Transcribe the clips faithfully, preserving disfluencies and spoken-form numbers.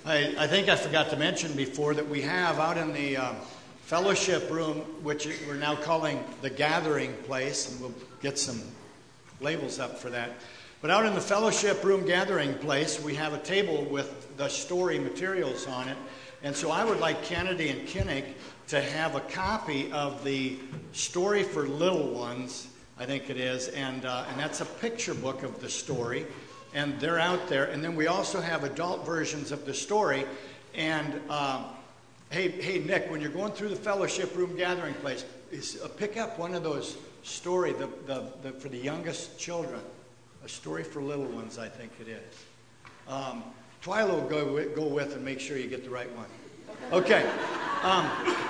I, I think I forgot to mention before that we have out in the um, fellowship room, which we're now calling the gathering place, and we'll get some labels up for that. But out in the fellowship room gathering place, we have a table with the story materials on it. And so I would like Kennedy and Kinnick to have a copy of the Story for Little Ones, I think it is, and uh, and that's a picture book of the story, and they're out there. And then we also have adult versions of the story. And uh, hey, hey, Nick, when you're going through the fellowship room gathering place, is, uh, pick up one of those story the, the, the for the youngest children, a Story for Little Ones, I think it is. Um, Twyla will go with, go with and make sure you get the right one. Okay. Um,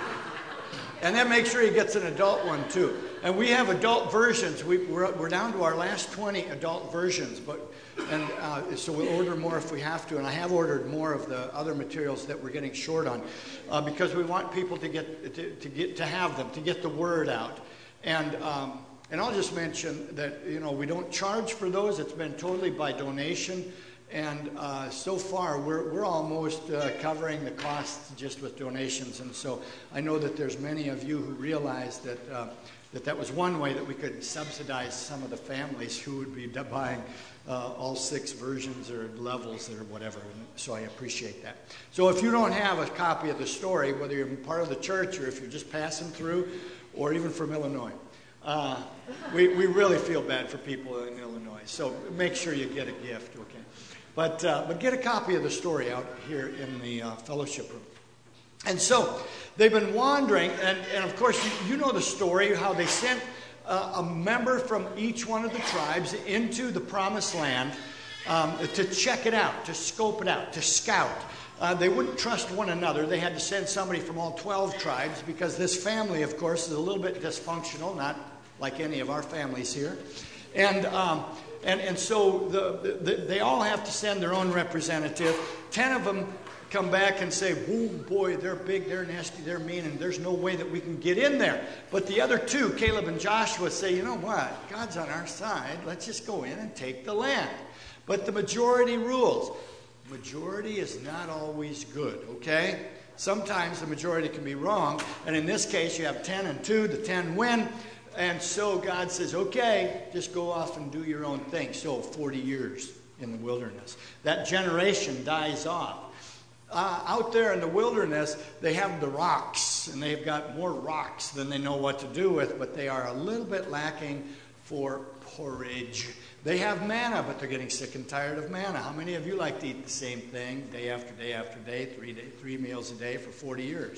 and then make sure he gets an adult one, too. And we have adult versions. We, we're, we're down to our last twenty adult versions. but and uh, so we'll order more if we have to. And I have ordered more of the other materials that we're getting short on uh, because we want people to get to, to get to have them, to get the word out. And um, and I'll just mention that, you know, we don't charge for those. It's been totally by donation. And uh, so far, we're we're almost uh, covering the costs just with donations. And so I know that there's many of you who realize that uh, that that was one way that we could subsidize some of the families who would be buying uh, all six versions or levels or whatever. And so I appreciate that. So if you don't have a copy of the story, whether you're part of the church or if you're just passing through, or even from Illinois, uh, we we really feel bad for people in Illinois. So make sure you get a gift, okay? But uh, but get a copy of the story out here in the uh, fellowship room. And so they've been wandering, and, and of course you, you know the story, how they sent uh, a member from each one of the tribes into the promised land um, to check it out, to scope it out, to scout. Uh, they wouldn't trust one another. They had to send somebody from all twelve tribes because this family, of course, is a little bit dysfunctional, not like any of our families here. And um, and and so the, the, they all have to send their own representative. Ten of them come back and say, "Oh boy, they're big, they're nasty, they're mean, and there's no way that we can get in there." But the other two, Caleb and Joshua, say, "You know what? God's on our side. Let's just go in and take the land." But the majority rules. Majority is not always good, okay? Sometimes the majority can be wrong, and in this case, you have ten and two. The ten win. And so God says, okay, just go off and do your own thing. So forty years in the wilderness. That generation dies off. Uh, out there in the wilderness, they have the rocks, and they've got more rocks than they know what to do with, but they are a little bit lacking for porridge. They have manna, but they're getting sick and tired of manna. How many of you like to eat the same thing day after day after day, three, day, three meals a day for forty years?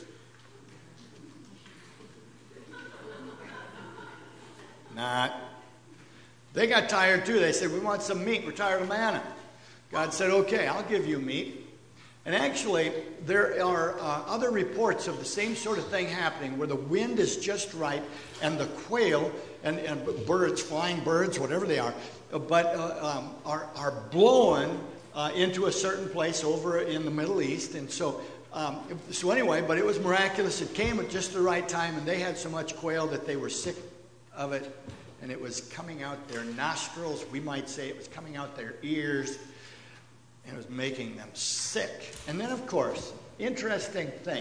Not. They got tired too. They said, "We want some meat. We're tired of manna." God said, "Okay, I'll give you meat." And actually, there are uh, other reports of the same sort of thing happening where the wind is just right and the quail and, and birds, flying birds, whatever they are, but uh, um, are, are blowing uh, into a certain place over in the Middle East. And so, um, so anyway, but it was miraculous. It came at just the right time, and they had so much quail that they were sick of it, and it was coming out their nostrils. We might say it was coming out their ears, and it was making them sick. And then, of course, interesting thing,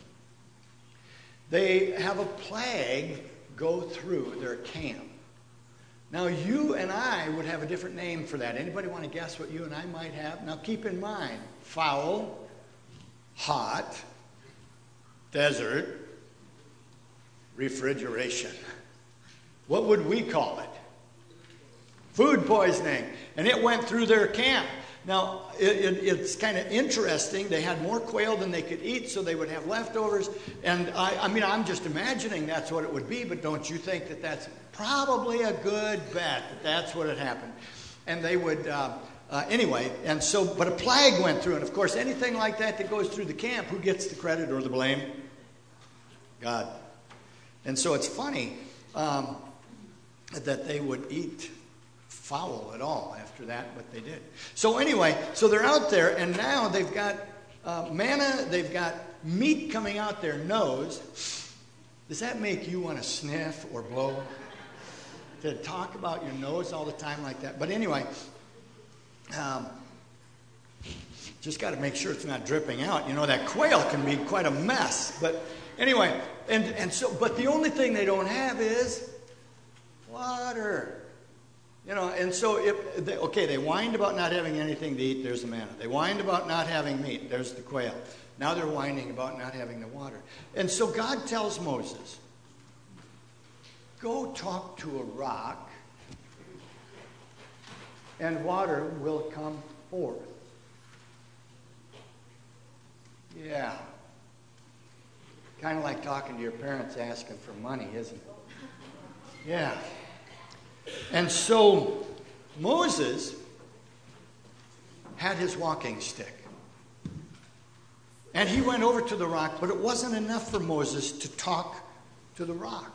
they have a plague go through their camp. Now, you and I would have a different name for that. Anybody want to guess what you and I might have? Now, keep in mind, foul, hot, desert, refrigeration. What would we call it? Food poisoning. And it went through their camp. Now, it, it, it's kind of interesting. They had more quail than they could eat, so they would have leftovers. And I, I mean, I'm just imagining that's what it would be, but don't you think that that's probably a good bet that that's what had happened? And they would, uh, uh, anyway, and so, but a plague went through. And of course, anything like that that goes through the camp, who gets the credit or the blame? God. And so it's funny. Um, that they would eat fowl at all after that, but they did. So anyway, so they're out there, and now they've got uh, manna, they've got meat coming out their nose. Does that make you want to sniff or blow? To talk about your nose all the time like that? But anyway, um, Just got to make sure it's not dripping out. You know, that quail can be quite a mess. But anyway, and, and so, but the only thing they don't have is water. You know, and so, if they, okay, they whined about not having anything to eat, there's the manna. They whined about not having meat, there's the quail. Now they're whining about not having the water. And so God tells Moses, go talk to a rock, and water will come forth. Yeah. Kind of like talking to your parents asking for money, isn't it? Yeah. And so Moses had his walking stick. And he went over to the rock, but it wasn't enough for Moses to talk to the rock.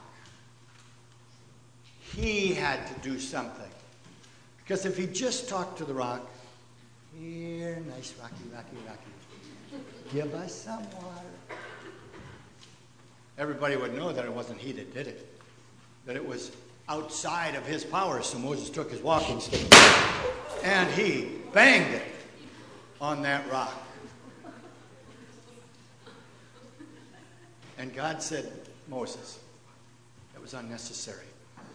He had to do something. Because if he just talked to the rock, here, nice rocky, rocky, rocky, give us some water. Everybody would know that it wasn't he that did it. That it was outside of his power. So Moses took his walking stick and he banged it on that rock. And God said, Moses, that was unnecessary.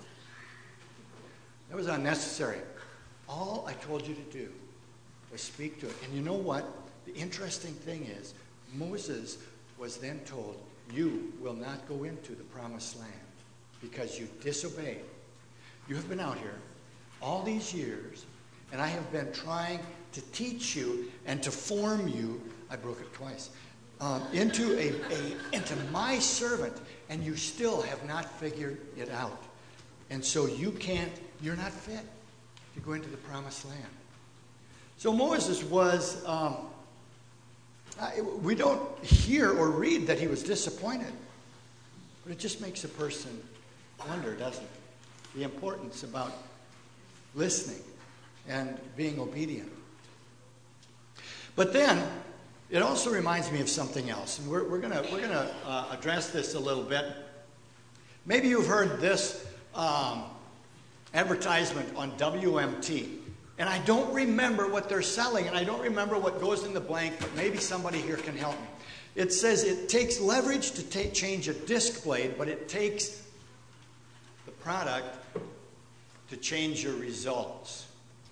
That was unnecessary. All I told you to do was speak to it. And you know what? The interesting thing is, Moses was then told, you will not go into the promised land because you disobeyed. You have been out here all these years, and I have been trying to teach you and to form you, I broke it twice, um, into, a, a, into my servant, and you still have not figured it out. And so you can't, you're not fit to go into the promised land. So Moses was, um, I, we don't hear or read that he was disappointed. But it just makes a person wonder, doesn't it? The importance about listening and being obedient. But then, it also reminds me of something else. And we're, we're going we're gonna uh, address this a little bit. Maybe you've heard this um, advertisement on W M T. And I don't remember what they're selling, and I don't remember what goes in the blank, but maybe somebody here can help me. It says it takes leverage to ta- change a disc blade, but it takes the product to change your results.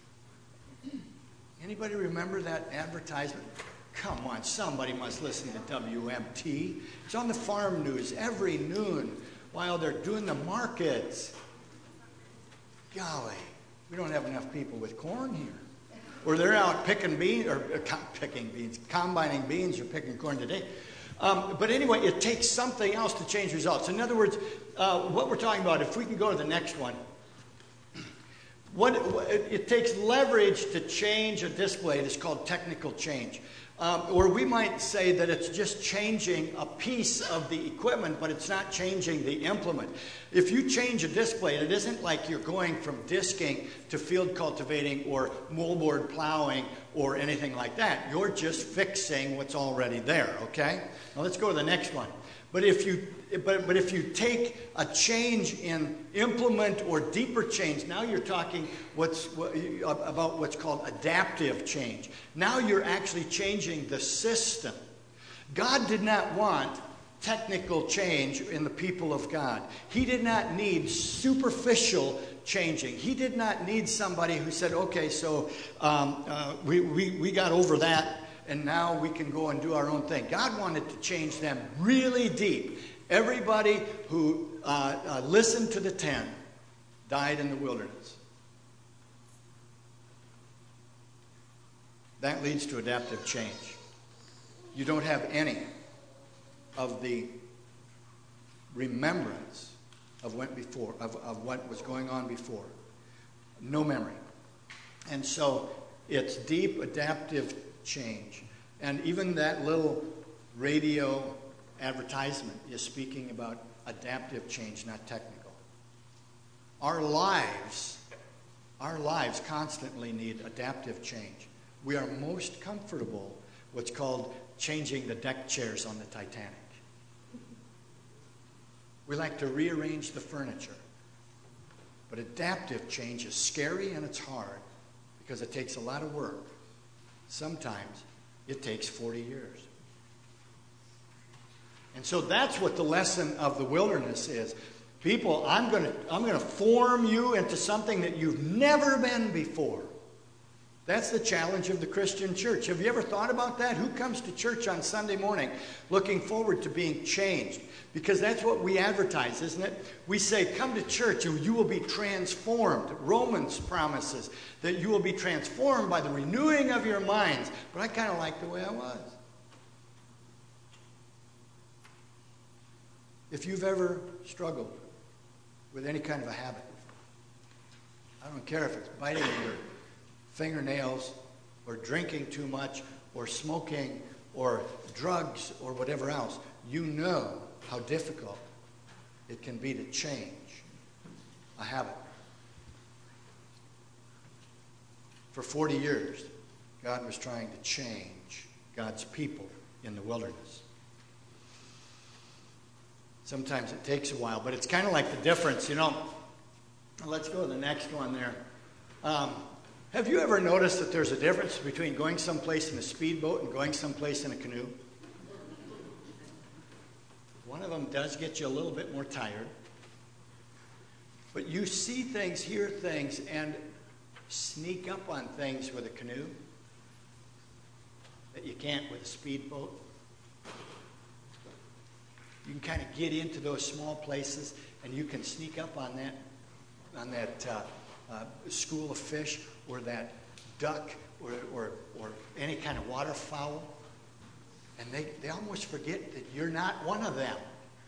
Anybody remember that advertisement? Come on, somebody must listen to W M T. It's on the farm news every noon while they're doing the markets. Golly. We don't have enough people with corn here. Or they're out picking beans, or uh, picking beans, combining beans or picking corn today. Um, but anyway, it takes something else to change results. In other words, uh, what we're talking about, if we can go to the next one, what, it, it takes leverage to change a display. It's called technical change. Um, or we might say that it's just changing a piece of the equipment, but it's not changing the implement. If you change a disc blade, it isn't like you're going from disking to field cultivating or moldboard plowing or anything like that. You're just fixing what's already there, okay? Now let's go to the next one. But if you but, but if you take a change in implement or deeper change, now you're talking what's what, about what's called adaptive change. Now you're actually changing the system. God did not want technical change in the people of God. He did not need superficial changing. He did not need somebody who said, okay, so um, uh, we, we, we got over that, and now we can go and do our own thing. God wanted to change them really deep. Everybody who uh, uh, listened to the ten died in the wilderness. That leads to adaptive change. You don't have any of the remembrance of what before, of, of what was going on before. No memory. And so it's deep adaptive change. And even that little radio advertisement is speaking about adaptive change, not technical. Our lives, our lives constantly need adaptive change. We are most comfortable what's called changing the deck chairs on the Titanic. We like to rearrange the furniture. But adaptive change is scary and it's hard because it takes a lot of work, sometimes It takes forty years. And so that's what the lesson of the wilderness is. People, I'm going to I'm going to form you into something that you've never been before. That's the challenge of the Christian church. Have you ever thought about that? Who comes to church on Sunday morning looking forward to being changed? Because that's what we advertise, isn't it? We say, come to church and you will be transformed. Romans promises that you will be transformed by the renewing of your minds. But I kind of like the way I was. If you've ever struggled with any kind of a habit, I don't care if it's biting your fingernails or drinking too much or smoking or drugs or whatever else, you know how difficult it can be to change a habit. For forty years, God was trying to change God's people in the wilderness. Sometimes it takes a while, but it's kind of like the difference, you know. Let's go to the next one there. Um, have you ever noticed that there's a difference between going someplace in a speedboat and going someplace in a canoe? One of them does get you a little bit more tired. But you see things, hear things, and sneak up on things with a canoe that you can't with a speedboat. You can kind of get into those small places, and you can sneak up on that, on that uh, uh, school of fish, or that duck, or, or, or any kind of waterfowl, and they, they almost forget that you're not one of them.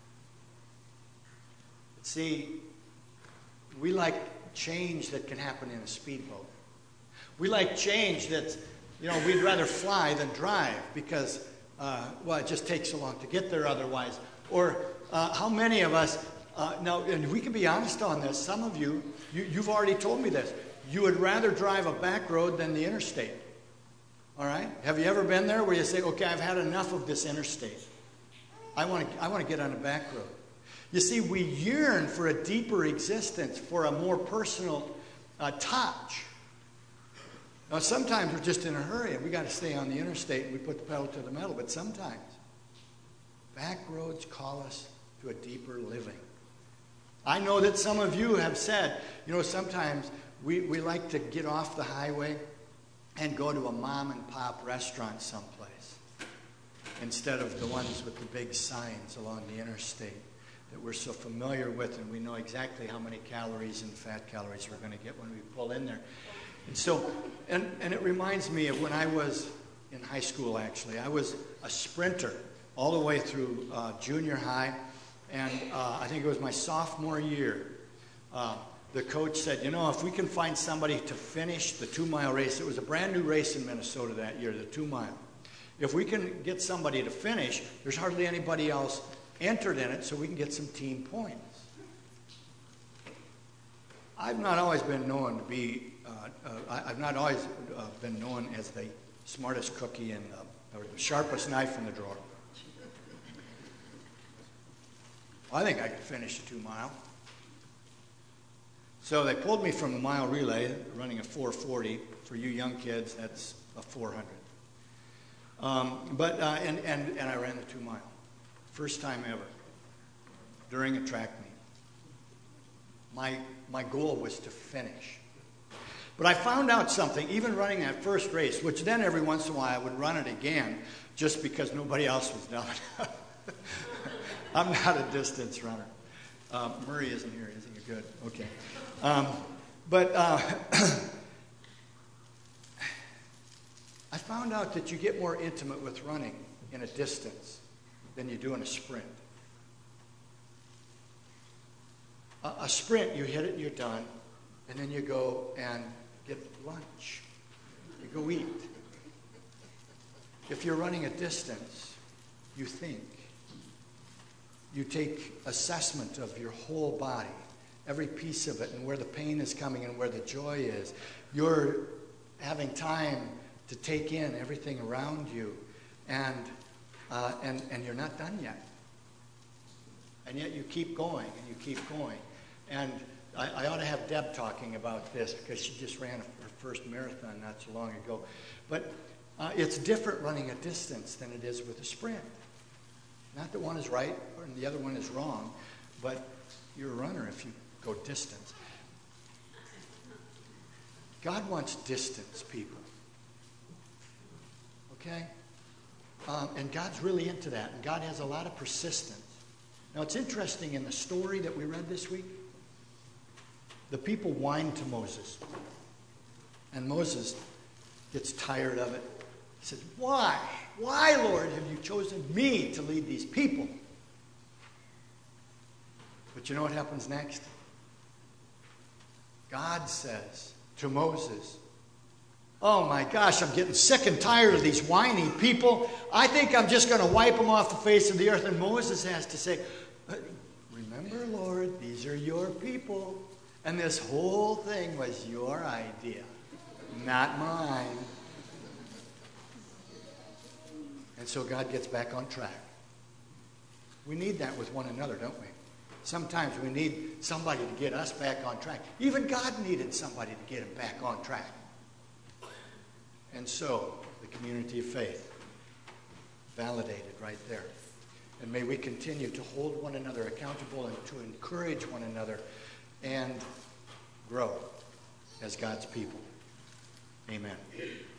See, we like change that can happen in a speedboat. We like change that, you know, we'd rather fly than drive because, uh, well, it just takes so long to get there otherwise. Or uh, how many of us, uh, now, and we can be honest on this, some of you, you, you've already told me this, you would rather drive a back road than the interstate. All right? Have you ever been there where you say, okay, I've had enough of this interstate. I want to I want to get on a back road. You see, we yearn for a deeper existence, for a more personal uh, touch. Now, sometimes we're just in a hurry and we got to stay on the interstate and we put the pedal to the metal, but sometimes back roads call us to a deeper living. I know that some of you have said, you know, sometimes we, we like to get off the highway and go to a mom and pop restaurant someplace instead of the ones with the big signs along the interstate that we're so familiar with, and we know exactly how many calories and fat calories we're going to get when we pull in there. And so, and, and it reminds me of when I was in high school, actually. I was a sprinter all the way through uh, junior high, and uh, I think it was my sophomore year. Uh, the coach said, you know, if we can find somebody to finish the two-mile race, it was a brand new race in Minnesota that year, the two-mile. If we can get somebody to finish, there's hardly anybody else entered in it, so we can get some team points. I've not always been known to be, uh, uh, I've not always uh, been known as the smartest cookie in the, or the sharpest knife in the drawer. I think I could finish a two-mile. So they pulled me from a mile relay, running a four forty. For you young kids, that's a four hundred. Um, but uh, and, and, and I ran the two-mile. First time ever, during a track meet. My, my goal was to finish. But I found out something, even running that first race, which then every once in a while I would run it again, just because nobody else was doing it. I'm not a distance runner. Uh, Murray isn't here, is he? Good, okay. Um, but uh, I found out that you get more intimate with running in a distance than you do in a sprint. A, a sprint, you hit it and you're done, and then you go and get lunch. You go eat. If you're running a distance, you think. You take assessment of your whole body, every piece of it, and where the pain is coming and where the joy is. You're having time to take in everything around you, and Uh, and, and you're not done yet. And yet you keep going, and you keep going. And I, I ought to have Deb talking about this, because she just ran her first marathon not so long ago. But Uh, it's different running a distance than it is with a sprint. Not that one is right and the other one is wrong, but you're a runner if you go distance. God wants distance, people. Okay? Um, and God's really into that. And God has a lot of persistence. Now, it's interesting in the story that we read this week, the people whined to Moses. And Moses gets tired of it. He says, why? Why, Lord, have you chosen me to lead these people? But you know what happens next? God says to Moses, oh my gosh, I'm getting sick and tired of these whiny people. I think I'm just going to wipe them off the face of the earth. And Moses has to say, remember, Lord, these are your people. And this whole thing was your idea, not mine. And so God gets back on track. We need that with one another, don't we? Sometimes we need somebody to get us back on track. Even God needed somebody to get him back on track. And so, the community of faith, validated right there. And may we continue to hold one another accountable and to encourage one another and grow as God's people. Amen.